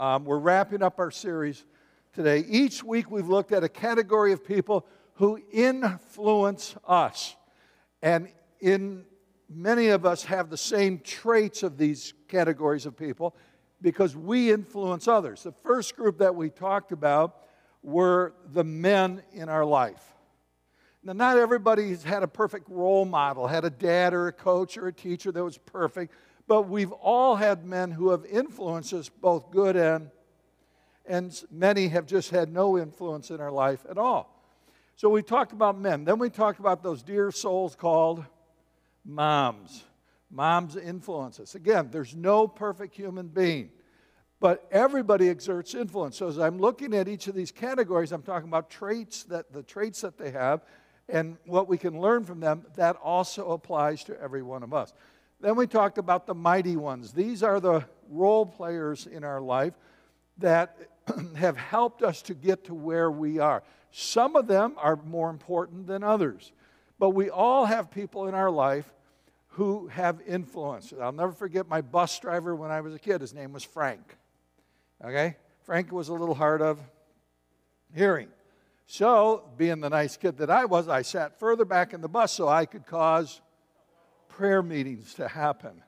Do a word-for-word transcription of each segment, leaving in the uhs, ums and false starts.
Um, we're wrapping up our series today. Each week we've looked at a category of people who influence us. And in many of us have the same traits of these categories of people because we influence others. The first group that we talked about were the men in our life. Now, not everybody's had a perfect role model, had a dad or a coach or a teacher that was perfect, but we've all had men who have influenced us, both good and, and many have just had no influence in our life at all. So we talked about men. Then we talked about those dear souls called moms. Moms influence us. Again, there's no perfect human being, but everybody exerts influence. So as I'm looking at each of these categories, I'm talking about traits, that the traits that they have, and what we can learn from them. That also applies to every one of us. Then we talked about the mighty ones. These are the role players in our life that have helped us to get to where we are. Some of them are more important than others, but we all have people in our life who have influence. I'll never forget my bus driver when I was a kid. His name was Frank. Okay? Frank was a little hard of hearing. So, being the nice kid that I was, I sat further back in the bus so I could cause prayer meetings to happen.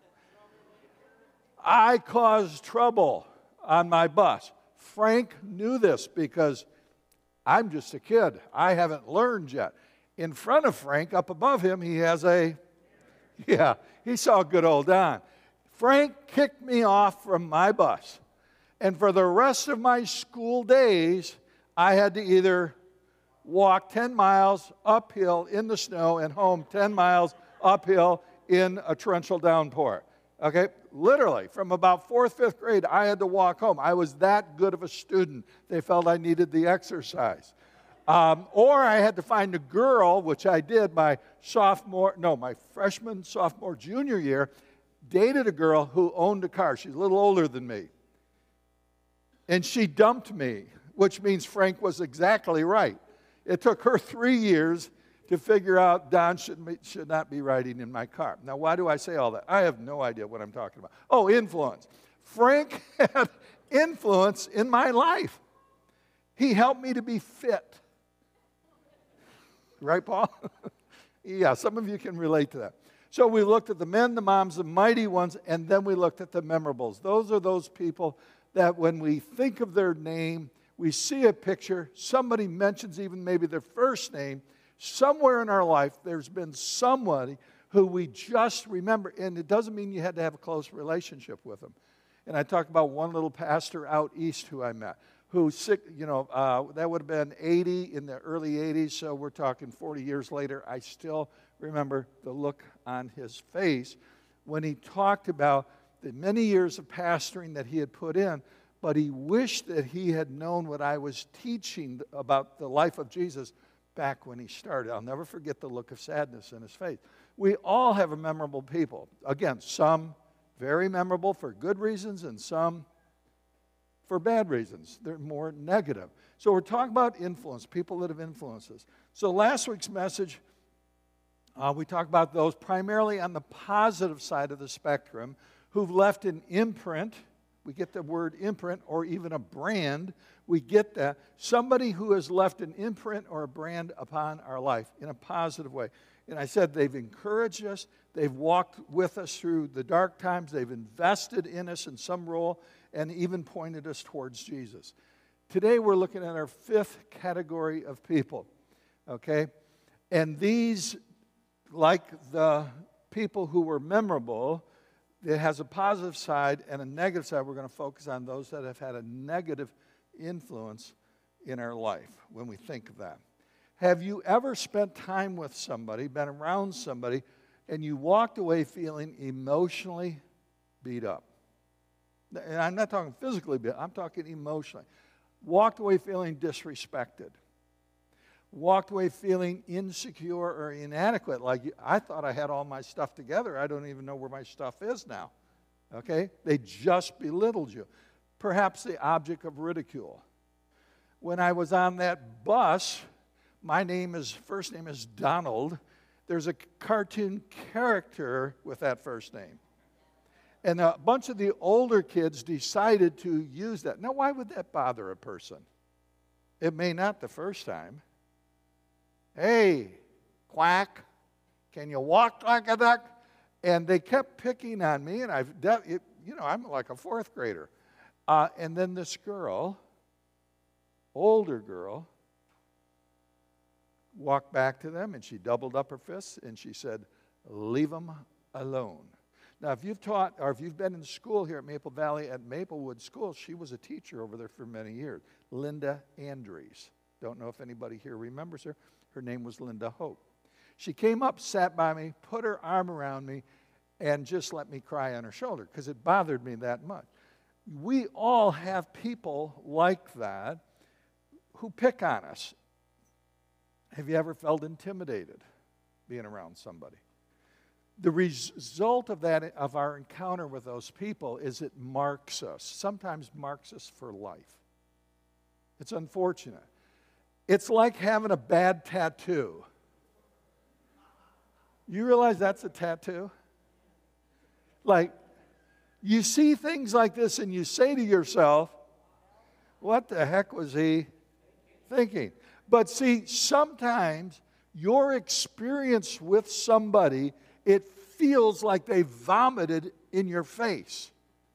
I caused trouble on my bus. Frank knew this because I'm just a kid. I haven't learned yet. In front of Frank, up above him, he has a, yeah, he saw good old Don. Frank kicked me off from my bus. And for the rest of my school days, I had to either walk ten miles uphill in the snow and home ten miles uphill in a torrential downpour. Okay? Literally, from about fourth, fifth grade, I had to walk home. I was that good of a student. They felt I needed the exercise. Um, or I had to find a girl, which I did my sophomore, no, my freshman, sophomore, junior year, dated a girl who owned a car. She's a little older than me. And she dumped me, which means Frank was exactly right. It took her three years to figure out Don should, be, should not be riding in my car. Now, why do I say all that? I have no idea what I'm talking about. Oh, influence. Frank had influence in my life. He helped me to be fit. Right, Paul? Yeah, some of you can relate to that. So we looked at the men, the moms, the mighty ones, and then we looked at the memorables. Those are those people that when we think of their name, we see a picture, somebody mentions even maybe their first name, somewhere in our life there's been somebody who we just remember, and it doesn't mean you had to have a close relationship with them. And I talked about one little pastor out east who I met, who, sick, you know, uh, that would have been eighty in the early eighties, so we're talking forty years later. I still remember the look on his face when he talked about the many years of pastoring that he had put in, but he wished that he had known what I was teaching about the life of Jesus back when he started. I'll never forget the look of sadness in his face. We all have a memorable people. Again, some very memorable for good reasons and some for bad reasons. They're more negative. So we're talking about influence, people that have influenced us. So last week's message, uh, we talked about those primarily on the positive side of the spectrum who've left an imprint. We get the word imprint or even a brand. We get that. Somebody who has left an imprint or a brand upon our life in a positive way. And I said they've encouraged us. They've walked with us through the dark times. They've invested in us in some role and even pointed us towards Jesus. Today we're looking at our fifth category of people. Okay? And these, like the people who were memorable, it has a positive side and a negative side. We're going to focus on those that have had a negative influence in our life when we think of that. Have you ever spent time with somebody, been around somebody, and you walked away feeling emotionally beat up? And I'm not talking physically beat up, I'm talking emotionally. Walked away feeling disrespected. Walked away feeling insecure or inadequate, like I thought I had all my stuff together. I don't even know where my stuff is now. Okay? They just belittled you. Perhaps the object of ridicule. When I was on that bus, my name is, first name is Donald. There's a cartoon character with that first name. And a bunch of the older kids decided to use that. Now, why would that bother a person? It may not the first time. Hey, quack, can you walk like a duck? And they kept picking on me, and I've, de- it, you know, I'm like a fourth grader. Uh, and then this girl, older girl, walked back to them, and she doubled up her fists, and she said, leave them alone. Now, if you've taught, or if you've been in school here at Maple Valley, at Maplewood School, she was a teacher over there for many years. Linda Andrews. Don't know if anybody here remembers her. Her name was Linda Hope. She came up, sat by me, put her arm around me, and just let me cry on her shoulder because it bothered me that much. We all have people like that who pick on us. Have you ever felt intimidated being around somebody? The result of that, of our encounter with those people, is it marks us, sometimes marks us for life. It's unfortunate. It's like having a bad tattoo. You realize that's a tattoo? Like, you see things like this and you say to yourself, what the heck was he thinking? But see, sometimes your experience with somebody, it feels like they vomited in your face.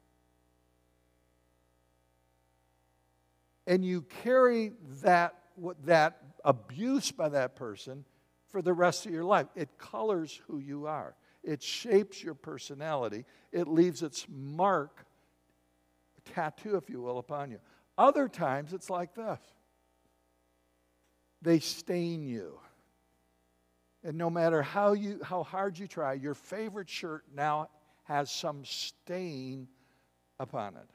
And you carry that, that abuse by that person for the rest of your life. It colors who you are. It shapes your personality. It leaves its mark, tattoo, if you will, upon you. Other times, it's like this. They stain you. And no matter how you how hard you try, your favorite shirt now has some stain upon it.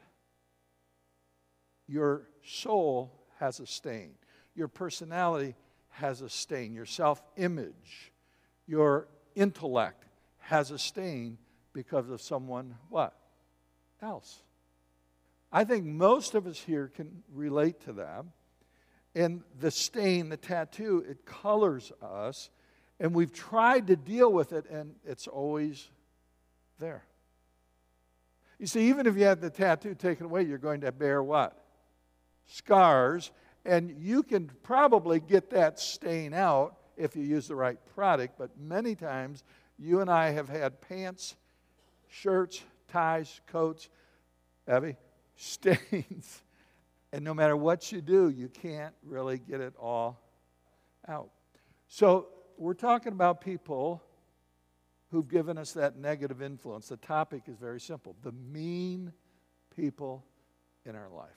Your soul has a stain. Your personality has a stain. Your self-image, your intellect has a stain because of someone, what? Else. I think most of us here can relate to that. And the stain, the tattoo, it colors us. And we've tried to deal with it, and it's always there. You see, even if you have the tattoo taken away, you're going to bear what? Scars. And you can probably get that stain out if you use the right product. But many times, you and I have had pants, shirts, ties, coats, Abby, stains. And no matter what you do, you can't really get it all out. So we're talking about people who've given us that negative influence. The topic is very simple. The mean people in our life.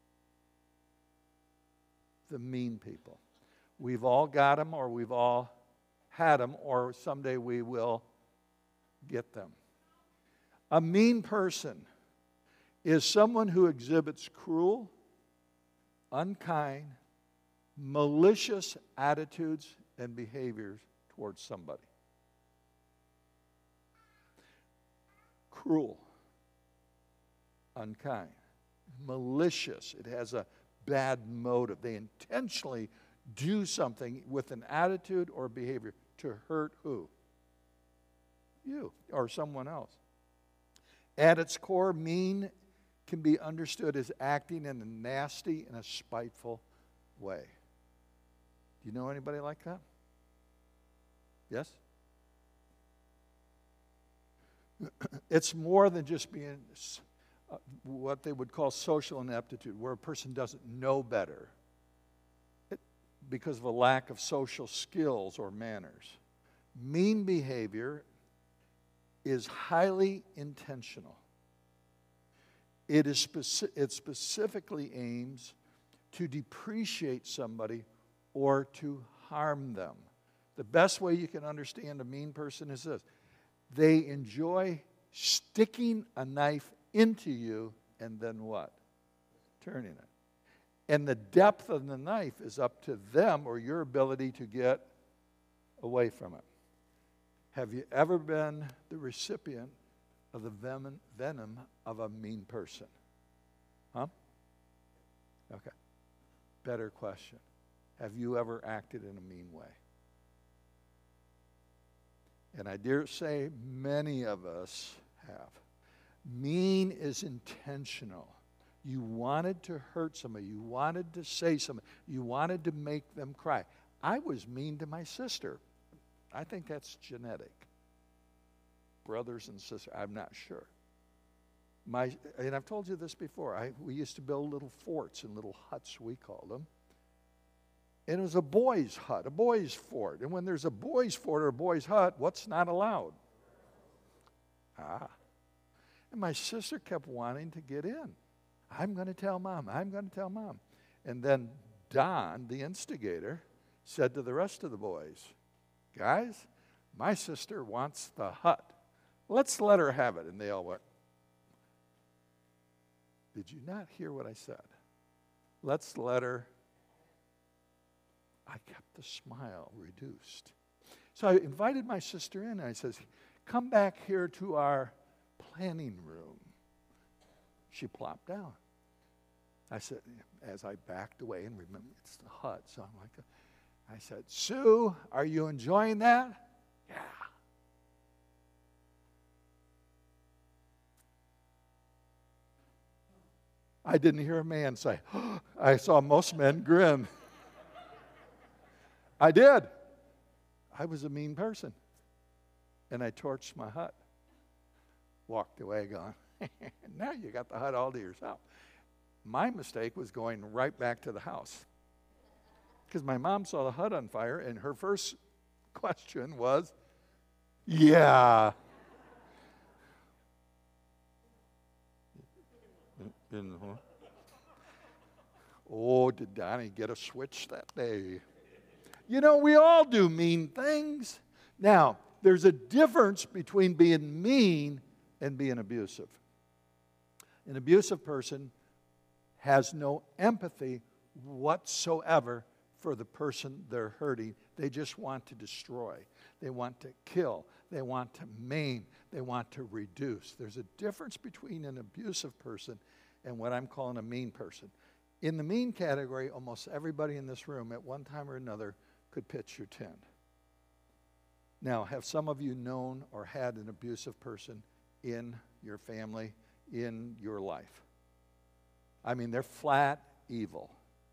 The mean people. We've all got them, or we've all had them, or someday we will get them. A mean person is someone who exhibits cruel, unkind, malicious attitudes and behaviors towards somebody. Cruel, unkind, malicious. It has a bad motive. They intentionally do something with an attitude or behavior to hurt who? You or someone else. At its core, mean can be understood as acting in a nasty and a spiteful way. Do you know anybody like that? Yes? It's more than just being uh, what they would call social ineptitude, where a person doesn't know better it, because of a lack of social skills or manners. Mean behavior is highly intentional. It, is speci- it specifically aims to depreciate somebody or to harm them. The best way you can understand a mean person is this. They enjoy sticking a knife into you and then what? Turning it. And the depth of the knife is up to them or your ability to get away from it. Have you ever been the recipient of the venom, venom of a mean person? Huh? Okay. Better question. Have you ever acted in a mean way? And I dare say many of us have. Mean is intentional. You wanted to hurt somebody. You wanted to say something. You wanted to make them cry. I was mean to my sister. I think that's genetic. Brothers and sisters, I'm not sure. My, and I've told you this before. I, we used to build little forts and little huts, we called them. And it was a boys' hut, a boys' fort. And when there's a boys' fort or a boys' hut, what's not allowed? Ah. And my sister kept wanting to get in. I'm going to tell Mom. I'm going to tell Mom. And then Don, the instigator, said to the rest of the boys, guys, my sister wants the hut. Let's let her have it. And they all went, did you not hear what I said? Let's let her. I kept the smile reduced. So I invited my sister in, and I says, come back here to our planning room. She plopped down. I said, as I backed away, and remember, it's the hut, so I'm like, I said, Sue, are you enjoying that? Yeah. I didn't hear a man say, oh, I saw most men grin. I did. I was a mean person. And I torched my hut. Walked away going, now you got the hut all to yourself. My mistake was going right back to the house. Because my mom saw the hut on fire, and her first question was, yeah. Oh, did Donnie get a switch that day? You know, we all do mean things. Now, there's a difference between being mean and being abusive. An abusive person has no empathy whatsoever for the person they're hurting. They just want to destroy. They want to kill. They want to maim. They want to reduce. There's a difference between an abusive person and what I'm calling a mean person. In the mean category, almost everybody in this room at one time or another could pitch your tent. Now, have some of you known or had an abusive person in your family, in your life? I mean, they're flat evil.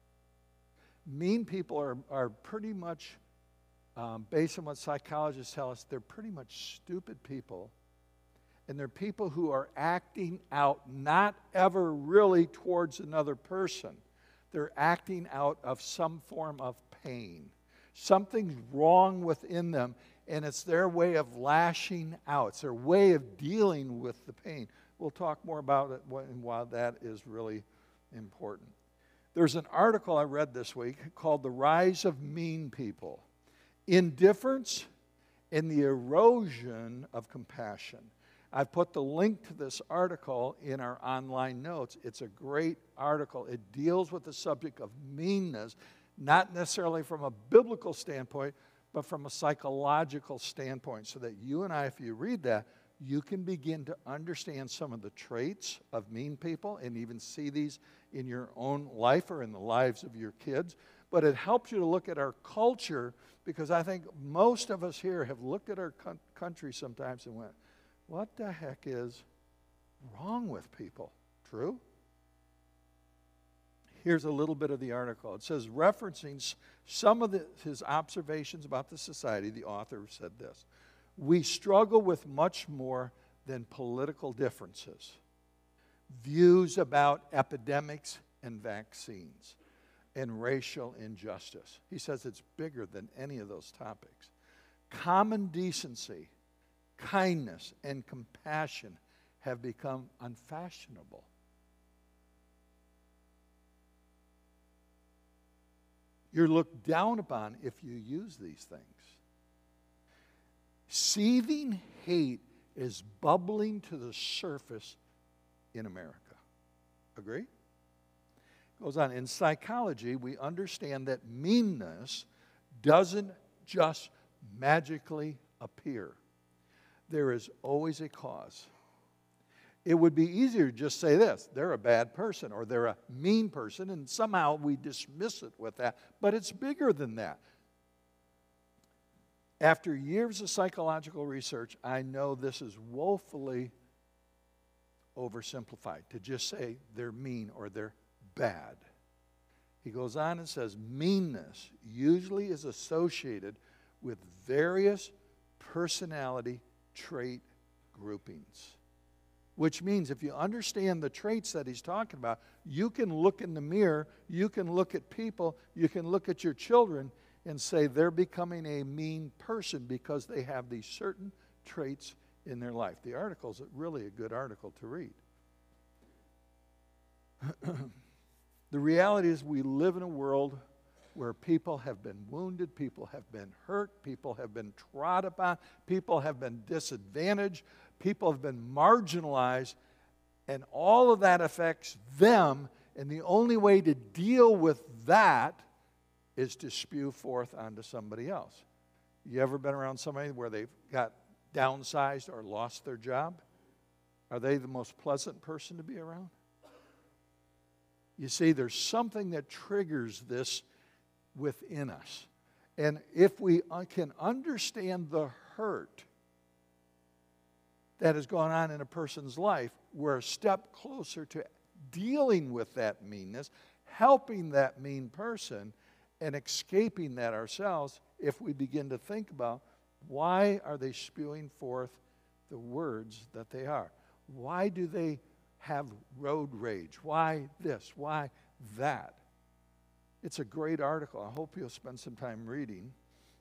Mean people are, are pretty much, um, based on what psychologists tell us, they're pretty much stupid people. And they're people who are acting out not ever really towards another person. They're acting out of some form of pain. Something's wrong within them, and it's their way of lashing out. It's their way of dealing with the pain. We'll talk more about it and why that is really important. There's an article I read this week called The Rise of Mean People: Indifference and the Erosion of Compassion. I've put the link to this article in our online notes. It's a great article. It deals with the subject of meanness, not necessarily from a biblical standpoint, but from a psychological standpoint, so that you and I, if you read that, you can begin to understand some of the traits of mean people and even see these in your own life or in the lives of your kids. But it helps you to look at our culture, because I think most of us here have looked at our country sometimes and went, what the heck is wrong with people? True? Here's a little bit of the article. It says, referencing some of the, his observations about the society, the author said this: we struggle with much more than political differences, views about epidemics and vaccines, and racial injustice. He says it's bigger than any of those topics. Common decency, kindness, and compassion have become unfashionable. You're looked down upon if you use these things. Seething hate is bubbling to the surface in America. Agree? Goes on. In psychology, we understand that meanness doesn't just magically appear. There is always a cause. It would be easier to just say this: they're a bad person or they're a mean person, and somehow we dismiss it with that. But it's bigger than that. After years of psychological research, I know this is woefully oversimplified, to just say they're mean or they're bad. He goes on and says, meanness usually is associated with various personality trait groupings. Which means if you understand the traits that he's talking about, you can look in the mirror, you can look at people, you can look at your children and say they're becoming a mean person because they have these certain traits in their life. The article is really a good article to read. The reality is we live in a world where people have been wounded, people have been hurt, people have been trod upon, people have been disadvantaged, people have been marginalized, and all of that affects them, and the only way to deal with that is to spew forth onto somebody else. You ever been around somebody where they've got downsized or lost their job? Are they the most pleasant person to be around? You see, there's something that triggers this within us. And if we can understand the hurt that has gone on in a person's life, we're a step closer to dealing with that meanness, helping that mean person, and escaping that ourselves if we begin to think about why are they spewing forth the words that they are? Why do they have road rage? Why this? Why that? It's a great article. I hope you'll spend some time reading.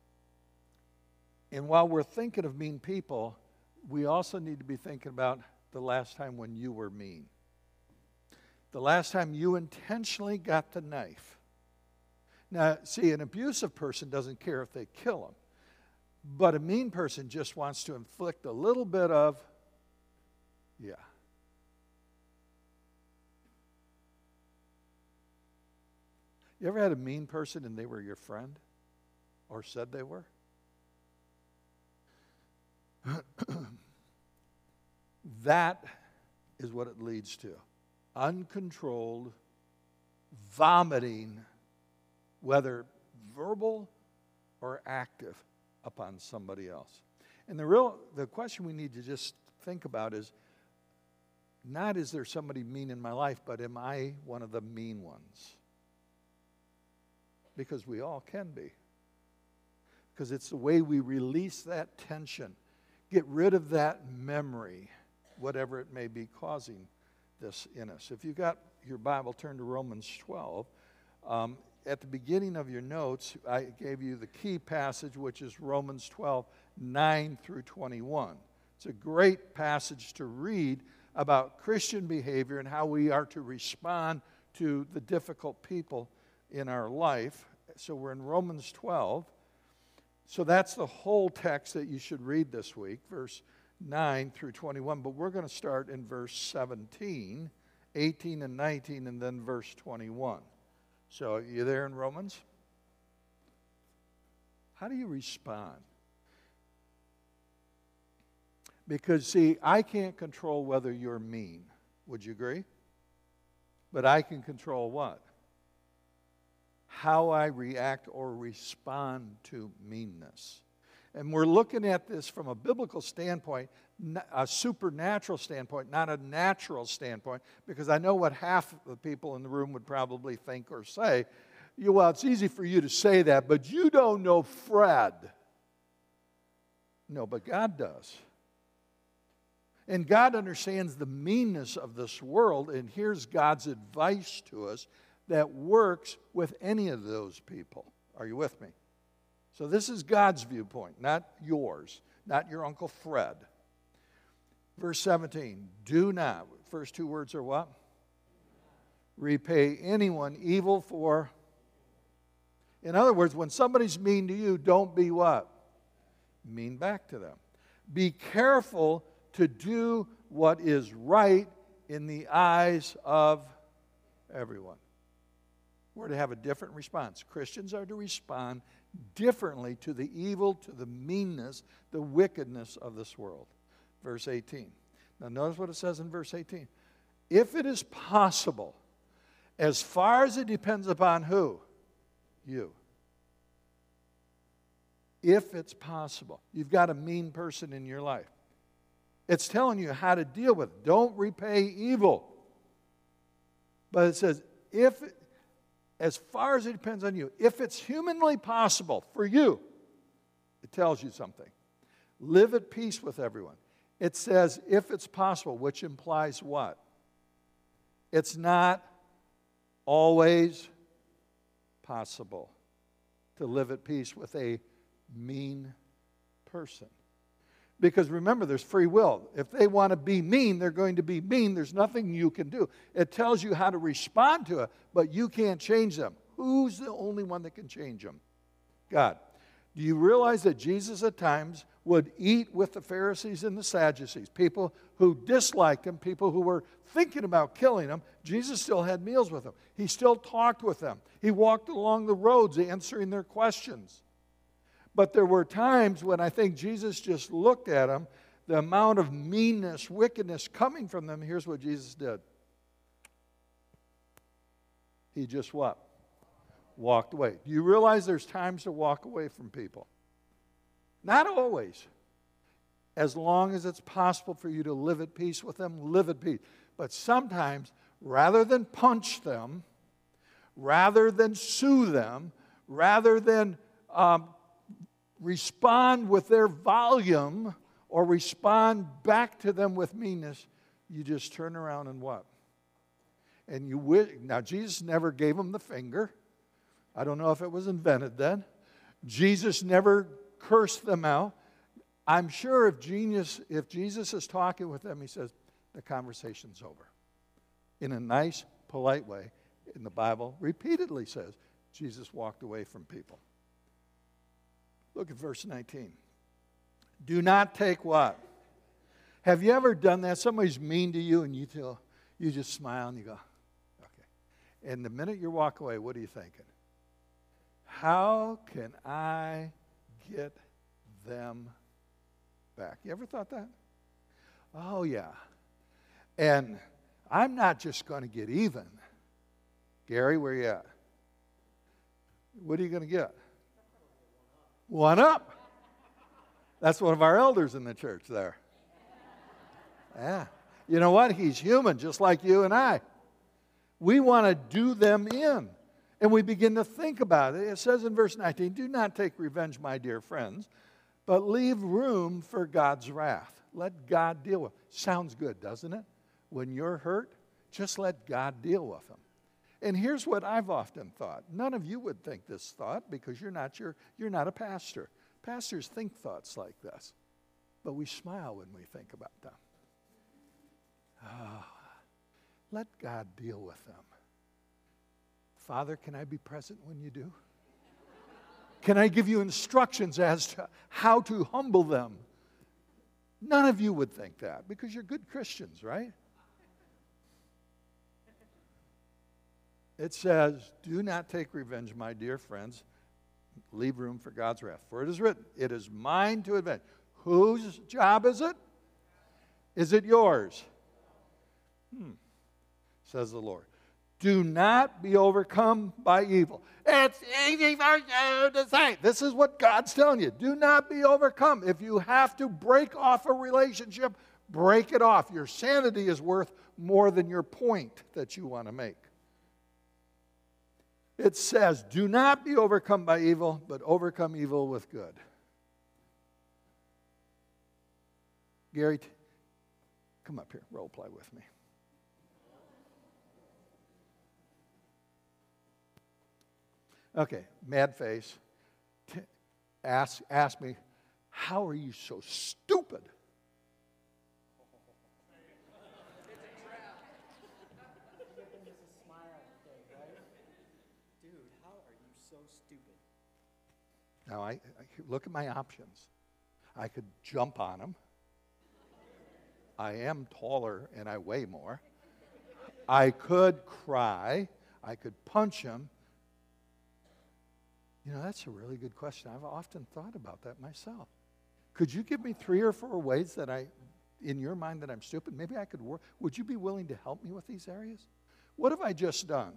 And while we're thinking of mean people, we also need to be thinking about the last time when you were mean. The last time you intentionally got the knife. Now, see, an abusive person doesn't care if they kill him. But a mean person just wants to inflict a little bit of, yeah. You ever had a mean person and they were your friend? Or said they were? That is what it leads to. Uncontrolled, vomiting, whether verbal or active, upon somebody else. And the real, the question we need to just think about is, not is there somebody mean in my life, but am I one of the mean ones? Because we all can be. Because it's the way we release that tension, get rid of that memory, whatever it may be causing this in us. If you got your Bible, turn to Romans twelve. Um, at the beginning of your notes, I gave you the key passage, which is Romans twelve, nine through twenty-one. It's a great passage to read about Christian behavior and how we are to respond to the difficult people in our life. So we're in Romans twelve. So that's the whole text that you should read this week, verse nine through twenty-one. But we're going to start in verse seventeen, eighteen, and nineteen, and then verse twenty-one. So are you there in Romans? How do you respond? Because, see, I can't control whether you're mean. Would you agree? But I can control what? How I react or respond to meanness. And we're looking at this from a biblical standpoint, a supernatural standpoint, not a natural standpoint, because I know what half of the people in the room would probably think or say. You, well, it's easy for you to say that, but you don't know Fred. No, but God does. And God understands the meanness of this world, and here's God's advice to us that works with any of those people. Are you with me? So this is God's viewpoint, not yours, not your Uncle Fred. Verse seventeen, do not, first two words are what? Repay anyone evil for. In other words, when somebody's mean to you, don't be what? Mean back to them. Be careful to do what is right in the eyes of everyone. We're to have a different response. Christians are to respond differently to the evil, to the meanness, the wickedness of this world. Verse eighteen. Now notice what it says in verse eighteen. If it is possible, as far as it depends upon who? You. If it's possible. You've got a mean person in your life. It's telling you how to deal with it. Don't repay evil. But it says, if, as far as it depends on you, if it's humanly possible for you, it tells you something. Live at peace with everyone. It says, if it's possible, which implies what? It's not always possible to live at peace with a mean person. Because remember, there's free will. If they want to be mean, they're going to be mean. There's nothing you can do. It tells you how to respond to it, but you can't change them. Who's the only one that can change them? God. Do you realize that Jesus at times would eat with the Pharisees and the Sadducees, people who disliked him, people who were thinking about killing him? Jesus still had meals with them. He still talked with them. He walked along the roads answering their questions. But there were times when I think Jesus just looked at them, the amount of meanness, wickedness coming from them. Here's what Jesus did. He just what? Walked away. Do you realize there's times to walk away from people? Not always. As long as it's possible for you to live at peace with them, live at peace. But sometimes, rather than punch them, rather than sue them, rather than um, respond with their volume or respond back to them with meanness, you just turn around and what? And you wish, now Jesus never gave them the finger. I don't know if it was invented then. Jesus never cursed them out. I'm sure if genius, if Jesus is talking with them, he says, the conversation's over. In a nice, polite way. In the Bible, repeatedly says, Jesus walked away from people. Look at verse nineteen. Do not take what? Have you ever done that? Somebody's mean to you and you tell, you just smile and you go, okay. And the minute you walk away, what are you thinking? How can I get them back? You ever thought that? Oh, yeah. And I'm not just going to get even. Gary, where you at? What are you going to get? One up. That's one of our elders in the church there. Yeah. You know what? He's human, just like you and I. We want to do them in. And we begin to think about it. It says in verse nineteen, do not take revenge, my dear friends, but leave room for God's wrath. Let God deal with it. Sounds good, doesn't it? When you're hurt, just let God deal with them. And here's what I've often thought. None of you would think this thought because you're not, your, you're not a pastor. Pastors think thoughts like this. But we smile when we think about them. Oh, let God deal with them. Father, can I be present when you do? Can I give you instructions as to how to humble them? None of you would think that because you're good Christians, right? It says, do not take revenge, my dear friends. Leave room for God's wrath. For it is written, it is mine to avenge. Whose job is it? Is it yours? Hmm, says the Lord. Do not be overcome by evil. It's easy for you to say. This is what God's telling you. Do not be overcome. If you have to break off a relationship, break it off. Your sanity is worth more than your point that you want to make. It says, do not be overcome by evil, but overcome evil with good. Gary, come up here, role play with me. Okay, mad face. T- ask, ask me, how are you so stupid? Now, I, I look at my options. I could jump on him. I am taller and I weigh more. I could cry. I could punch him. You know, that's a really good question. I've often thought about that myself. Could you give me three or four ways that I, in your mind, that I'm stupid? Maybe I could work. Would you be willing to help me with these areas? What have I just done?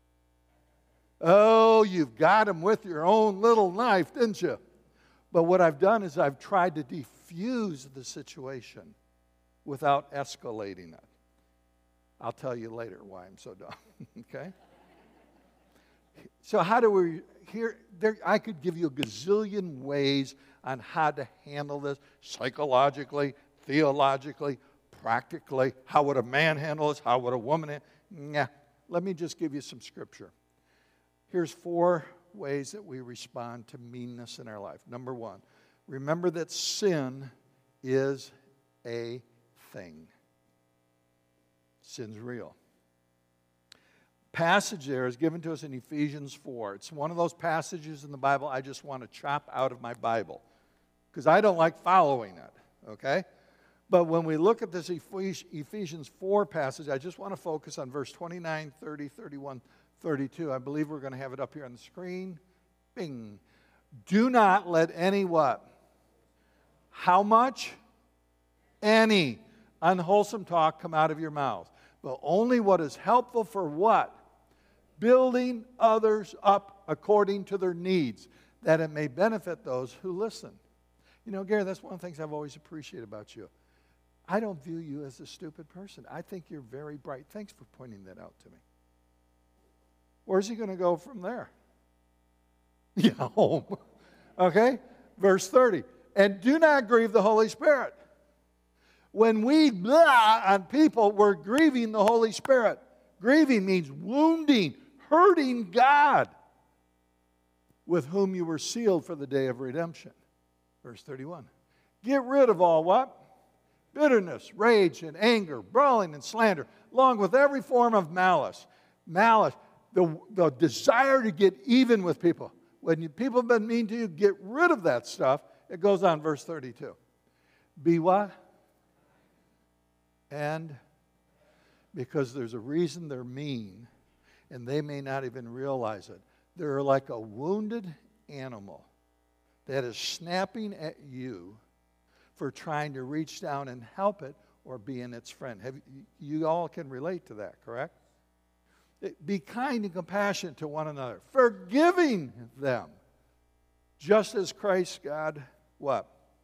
Oh, you've got him with your own little knife, didn't you? But what I've done is I've tried to defuse the situation. without escalating it. I'll tell you later why I'm so dumb, okay? So how do we, here, there, I could give you a gazillion ways on how to handle this psychologically, theologically, practically. How would a man handle this? How would a woman handle it? Nah. Let me just give you some scripture. Here's four ways that we respond to meanness in our life. Number one, remember that sin is a thing. Sin's real. Passage there is given to us in Ephesians four. It's one of those passages in the Bible I just want to chop out of my Bible because I don't like following it, okay? But when we look at this Ephesians four passage, I just want to focus on verse twenty-nine, thirty, thirty-one, thirty-two. I believe we're going to have it up here on the screen. Bing. Do not let any what? How much? Any unwholesome talk come out of your mouth, but only what is helpful for what? Building others up according to their needs, that it may benefit those who listen. You know, Gary, that's one of the things I've always appreciated about you. I don't view you as a stupid person. I think you're very bright. Thanks for pointing that out to me. Where's he going to go from there? Yeah, home. Okay? Verse thirty. And do not grieve the Holy Spirit. When we blah on people, we're grieving the Holy Spirit. Grieving means wounding, hurting God, with whom you were sealed for the day of redemption. Verse thirty-one. Get rid of all what? Bitterness, rage, and anger, brawling and slander, along with every form of malice. Malice, the, the desire to get even with people. When you, people have been mean to you, get rid of that stuff. It goes on, verse thirty-two. Be what? And because there's a reason they're mean, and they may not even realize it. They're like a wounded animal that is snapping at you for trying to reach down and help it or being its friend. Have, you all can relate to that, correct? Be kind and compassionate to one another, forgiving them, just as Christ, God, what?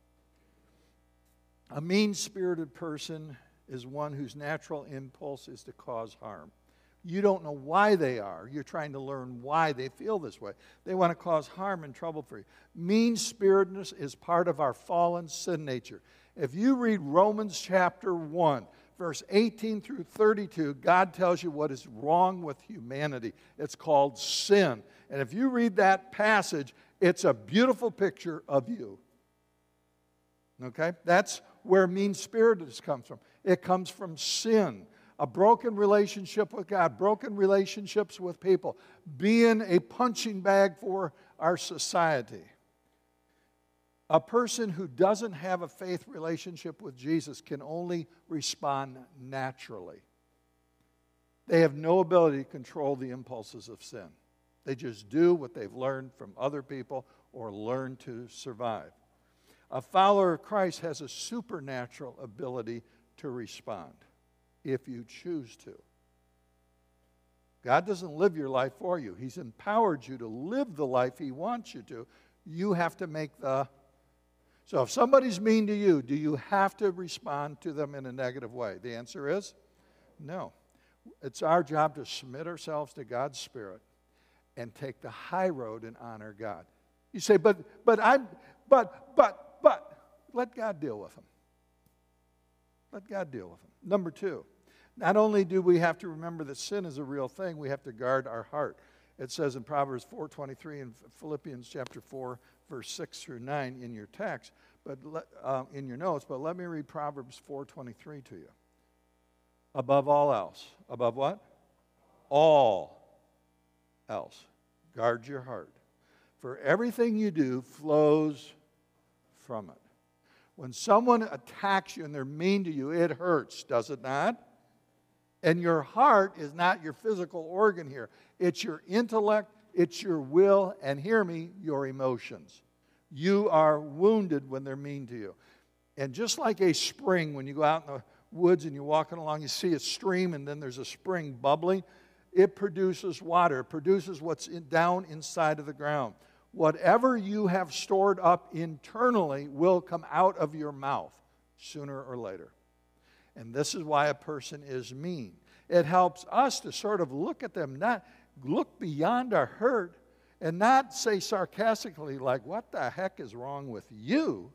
A mean-spirited person is one whose natural impulse is to cause harm. You don't know why they are. You're trying to learn why they feel this way. They want to cause harm and trouble for you. Mean-spiritedness is part of our fallen sin nature. If you read Romans chapter one, verse eighteen through thirty-two, God tells you what is wrong with humanity. It's called sin. And if you read that passage, it's a beautiful picture of you. Okay? That's where mean-spiritedness comes from. It comes from sin, a broken relationship with God, broken relationships with people, being a punching bag for our society. A person who doesn't have a faith relationship with Jesus can only respond naturally. They have no ability to control the impulses of sin. They just do what they've learned from other people or learn to survive. A follower of Christ has a supernatural ability to respond if you choose to. God doesn't live your life for you. He's empowered you to live the life He wants you to. You have to make the... So if somebody's mean to you, do you have to respond to them in a negative way? The answer is no. It's our job to submit ourselves to God's Spirit and take the high road and honor God. You say, but, but I'm, but, but, but, let God deal with them. Let God deal with them. Number two, not only do we have to remember that sin is a real thing, we have to guard our heart. It says in Proverbs four twenty-three and Philippians chapter four, verse six through nine in your text, but let, uh, in your notes, but let me read Proverbs four twenty-three to you. Above all else. Above what? All else. Guard your heart. For everything you do flows from it. When someone attacks you and they're mean to you, it hurts, does it not? And your heart is not your physical organ here. It's your intellect, it's your will, and hear me, your emotions. You are wounded when they're mean to you. And just like a spring, when you go out in the woods and you're walking along, you see a stream and then there's a spring bubbling, it produces water. It produces what's in, down inside of the ground. Whatever you have stored up internally will come out of your mouth sooner or later. And this is why a person is mean. It helps us to sort of look at them, not look beyond our hurt, and not say sarcastically, like, what the heck is wrong with you?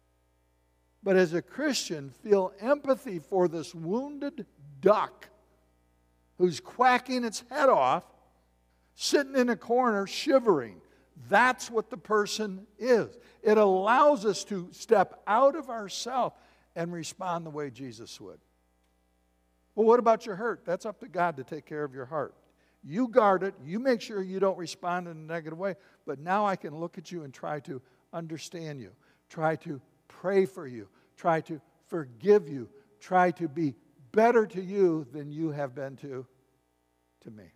But as a Christian, feel empathy for this wounded duck who's quacking its head off, sitting in a corner shivering. That's what the person is. It allows us to step out of ourselves and respond the way Jesus would. Well, what about your hurt? That's up to God to take care of your heart. You guard it. You make sure you don't respond in a negative way. But now I can look at you and try to understand you, try to pray for you, try to forgive you, try to be better to you than you have been to, to me.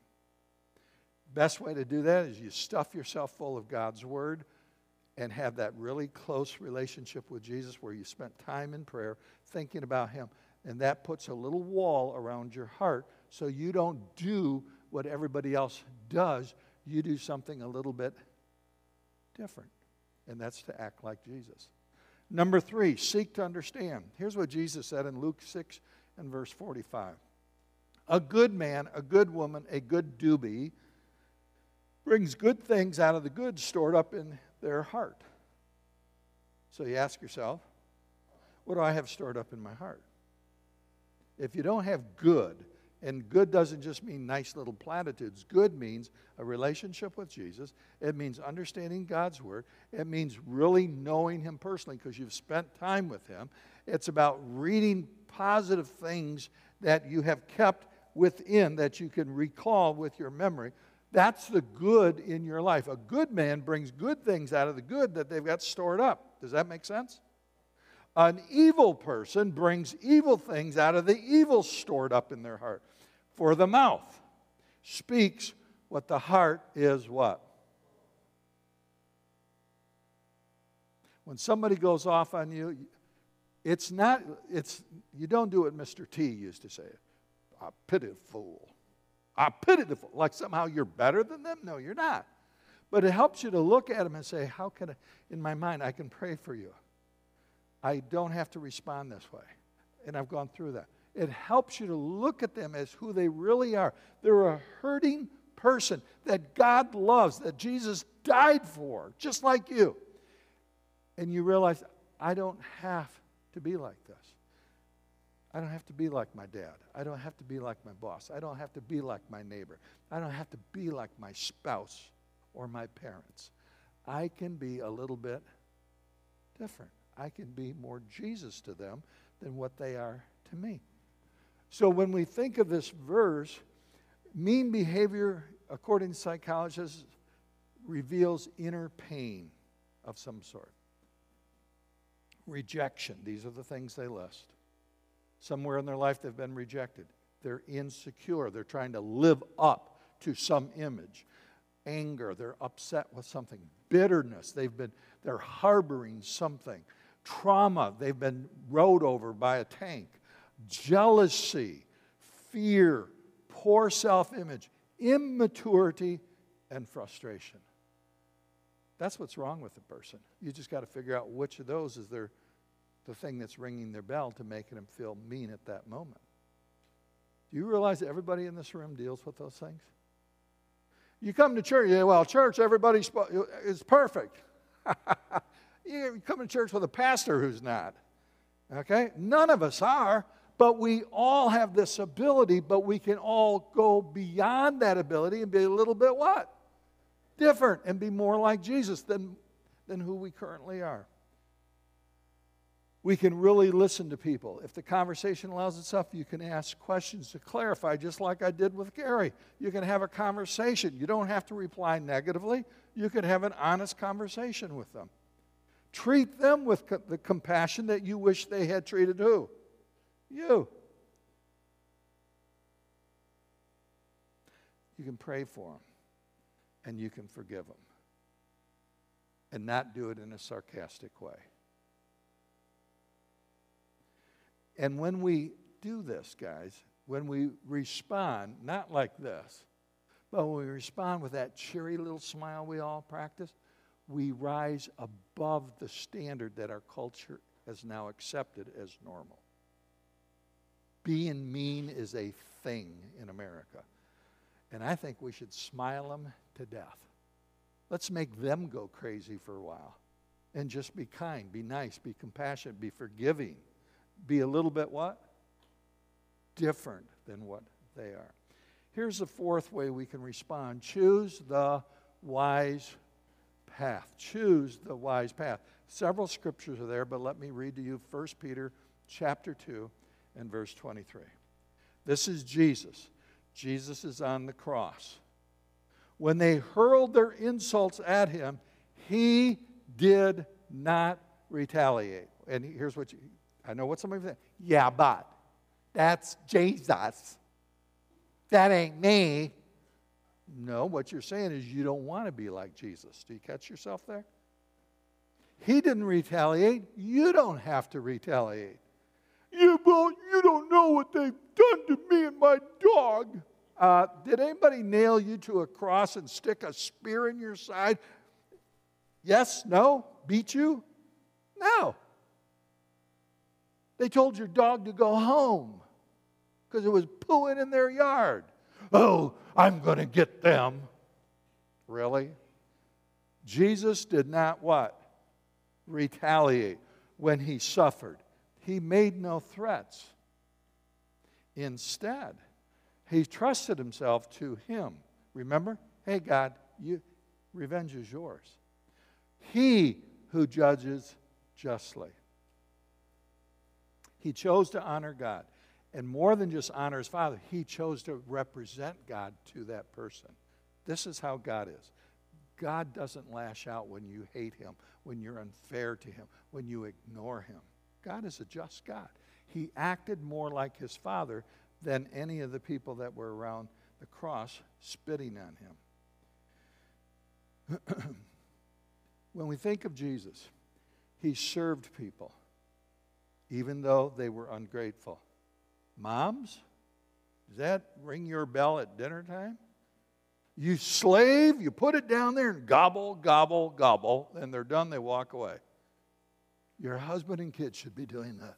Best way to do that is you stuff yourself full of God's Word and have that really close relationship with Jesus where you spent time in prayer thinking about Him. And that puts a little wall around your heart so you don't do what everybody else does. You do something a little bit different. And that's to act like Jesus. Number three, seek to understand. Here's what Jesus said in Luke six and verse forty-five. A good man, a good woman, a good doobie brings good things out of the good stored up in their heart. So you ask yourself, what do I have stored up in my heart? If you don't have good, and good doesn't just mean nice little platitudes. Good means a relationship with Jesus. It means understanding God's Word. It means really knowing Him personally because you've spent time with Him. It's about reading positive things that you have kept within that you can recall with your memory. That's the good in your life. A good man brings good things out of the good that they've got stored up. Does that make sense? An evil person brings evil things out of the evil stored up in their heart. For the mouth speaks what the heart is what? When somebody goes off on you, it's not, it's, you don't do what Mister T used to say. I pity the fool. I pity the fool. Like somehow you're better than them? No, you're not. But it helps you to look at them and say, how can I, in my mind, I can pray for you. I don't have to respond this way. And I've gone through that. It helps you to look at them as who they really are. They're a hurting person that God loves, that Jesus died for, just like you. And you realize, I don't have to be like this. I don't have to be like my dad. I don't have to be like my boss. I don't have to be like my neighbor. I don't have to be like my spouse or my parents. I can be a little bit different. I can be more Jesus to them than what they are to me. So when we think of this verse, mean behavior, according to psychologists, reveals inner pain of some sort. Rejection, these are the things they list. Somewhere in their life they've been rejected. They're insecure. They're trying to live up to some image. Anger, they're upset with something. Bitterness, they've been, they're harboring something. Trauma, they've been rode over by a tank. Jealousy, fear, poor self-image, immaturity, and frustration. That's what's wrong with the person. You just got to figure out which of those is their, the thing that's ringing their bell to making them feel mean at that moment. Do you realize that everybody in this room deals with those things? You come to church, yeah, well, church, everybody is perfect. You come to church with a pastor who's not. Okay? None of us are, but we all have this ability, but we can all go beyond that ability and be a little bit what? Different and be more like Jesus than, than who we currently are. We can really listen to people. If the conversation allows itself, you can ask questions to clarify, just like I did with Gary. You can have a conversation. You don't have to reply negatively. You can have an honest conversation with them. Treat them with co- the compassion that you wish they had treated who? You. You can pray for them, and you can forgive them, and not do it in a sarcastic way. And when we do this, guys, when we respond, not like this, but when we respond with that cheery little smile we all practice, we rise above the standard that our culture has now accepted as normal. Being mean is a thing in America. And I think we should smile them to death. Let's make them go crazy for a while. And just be kind, be nice, be compassionate, be forgiving. Be a little bit what? Different than what they are. Here's the fourth way we can respond. Choose the wise path. Choose the wise path. Several scriptures are there, but let me read to you First Peter chapter two and verse twenty-three. This is Jesus. Jesus is on the cross. When they hurled their insults at him, he did not retaliate. And here's what you, I know what somebody said. Yeah, but that's Jesus. That ain't me. No, what you're saying is you don't want to be like Jesus. Do you catch yourself there? He didn't retaliate. You don't have to retaliate. Yeah, well, you don't know what they've done to me and my dog. Uh, did anybody nail you to a cross and stick a spear in your side? Yes? No? Beat you? No. They told your dog to go home because it was pooing in their yard. Oh, I'm going to get them. Really? Jesus did not what? Retaliate when he suffered. He made no threats. Instead, he trusted himself to him. Remember? Hey, God, you, revenge is yours. He who judges justly. He chose to honor God. And more than just honor his Father, he chose to represent God to that person. This is how God is. God doesn't lash out when you hate him, when you're unfair to him, when you ignore him. God is a just God. He acted more like his Father than any of the people that were around the cross spitting on him. When we think of Jesus, he served people, even though they were ungrateful. Moms, does that ring your bell at dinner time? You slave, you put it down there and gobble, gobble, gobble, and they're done, they walk away. Your husband and kids should be doing this.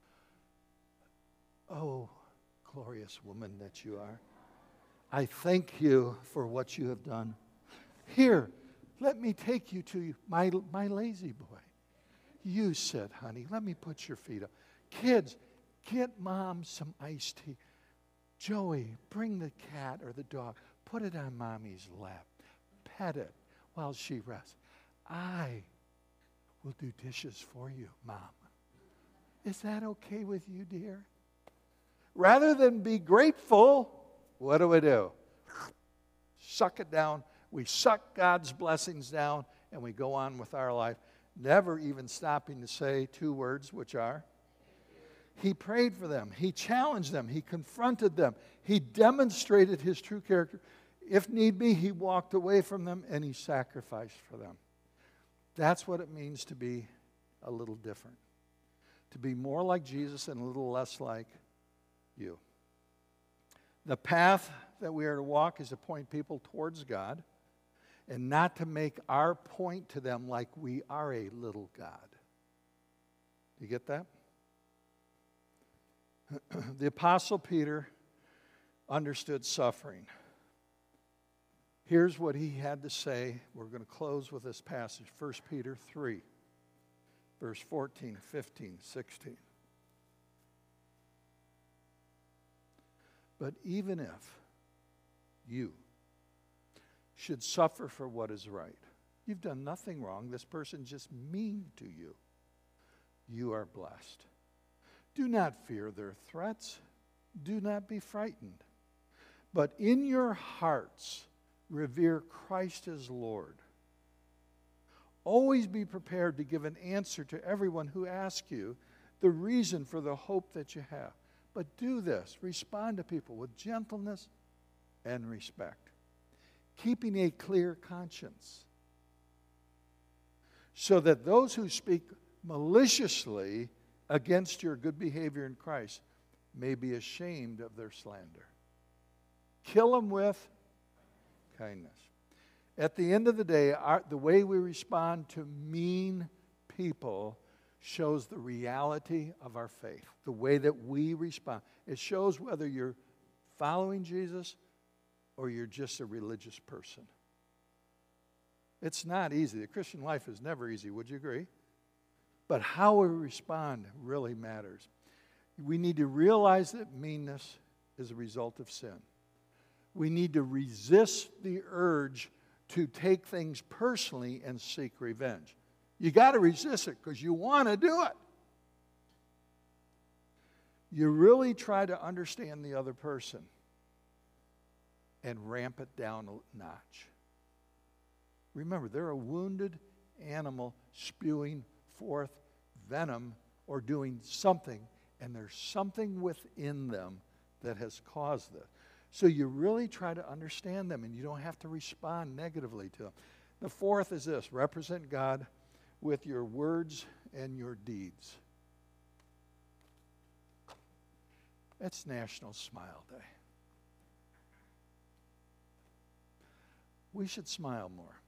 Oh, glorious woman that you are. I thank you for what you have done. Here, let me take you to my, my lazy boy. You sit, honey. Let me put your feet up. Kids, get mom some iced tea. Joey, bring the cat or the dog. Put it on mommy's lap. Pet it while she rests. I will do dishes for you, Mom. Is that okay with you, dear? Rather than be grateful, what do we do? Suck it down. We suck God's blessings down, and we go on with our life, never even stopping to say two words, which are, he prayed for them. He challenged them. He confronted them. He demonstrated his true character. If need be, he walked away from them, and he sacrificed for them. That's what it means to be a little different. To be more like Jesus and a little less like you. The path that we are to walk is to point people towards God and not to make our point to them like we are a little God. Do you get that? The Apostle Peter understood suffering. Here's what he had to say. We're going to close with this passage, First Peter three, verse fourteen, fifteen, sixteen. But even if you should suffer for what is right, you've done nothing wrong, this person's just mean to you, you are blessed. Do not fear their threats. Do not be frightened. But in your hearts, revere Christ as Lord. Always be prepared to give an answer to everyone who asks you the reason for the hope that you have. But do this. Respond to people with gentleness and respect, keeping a clear conscience, so that those who speak maliciously against your good behavior in Christ may be ashamed of their slander. Kill them with kindness. At the end of the day, our, the way we respond to mean people shows the reality of our faith, the way that we respond. It shows whether you're following Jesus or you're just a religious person. It's not easy. The Christian life is never easy, would you agree? But how we respond really matters. We need to realize that meanness is a result of sin. We need to resist the urge to take things personally and seek revenge. You got to resist it because you want to do it. You really try to understand the other person and ramp it down a notch. Remember, they're a wounded animal spewing forth venom or doing something, and there's something within them that has caused this. So you really try to understand them, and you don't have to respond negatively to them. The fourth is this: represent God with your words and your deeds. It's National Smile Day. We should smile more.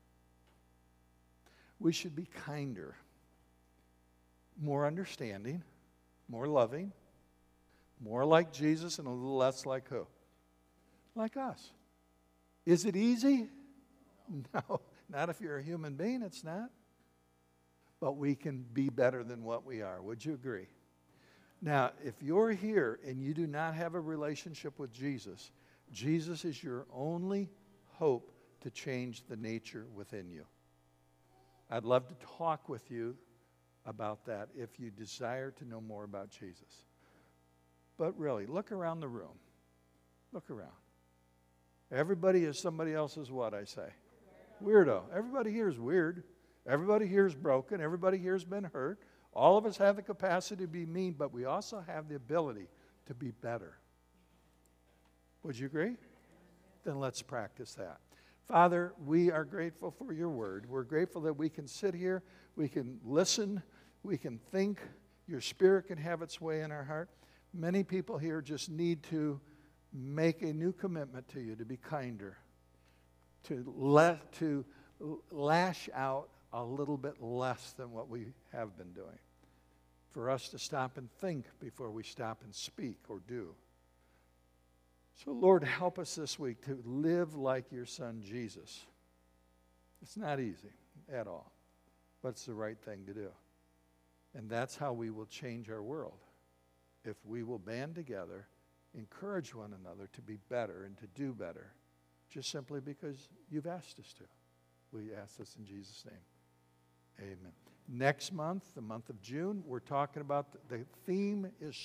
We should be kinder, more understanding, more loving, more like Jesus, and a little less like who? Like us. Is it easy? No, not if you're a human being, it's not. But we can be better than what we are. Would you agree? Now, if you're here and you do not have a relationship with Jesus, Jesus is your only hope to change the nature within you. I'd love to talk with you about that if you desire to know more about Jesus. But really, look around the room. Look around. Everybody is somebody else's what, I say? Weirdo. Everybody here is weird. Everybody here is broken. Everybody here has been hurt. All of us have the capacity to be mean, but we also have the ability to be better. Would you agree? Then let's practice that. Father, we are grateful for your word. We're grateful that we can sit here, we can listen, we can think. Your Spirit can have its way in our heart. Many people here just need to make a new commitment to you, to be kinder, to let to lash out a little bit less than what we have been doing. For us to stop and think before we stop and speak or do. So, Lord, help us this week to live like your Son, Jesus. It's not easy at all, but it's the right thing to do. And that's how we will change our world. If we will band together, encourage one another to be better and to do better, just simply because you've asked us to. We ask this in Jesus' name. Amen. Next month, the month of June, we're talking about, the theme is